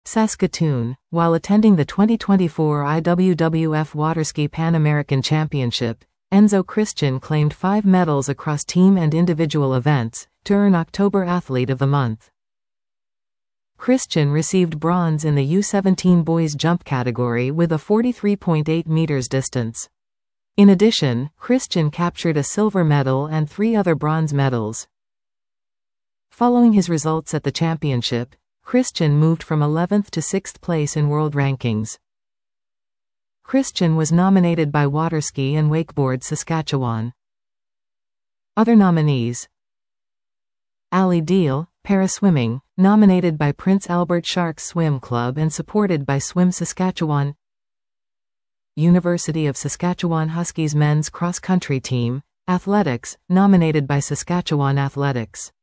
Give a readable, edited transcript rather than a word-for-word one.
Saskatoon. While attending the 2024 IWWF Waterski Pan American Championship, Enzo Christian claimed 5 medals across team and individual events, to earn October Athlete of the Month. Christian received bronze in the U17 boys jump category with a 43.8 meters distance. In addition, Christian captured a silver medal and 3 other bronze medals. Following his results at the championship, Christian moved from 11th to 6th place in world rankings. Christian was nominated by Waterski and Wakeboard Saskatchewan. Other nominees: Ali Deal, Paraswimming, nominated by Prince Albert Sharks Swim Club and supported by Swim Saskatchewan. University of Saskatchewan Huskies Men's Cross Country Team, Athletics, nominated by Saskatchewan Athletics.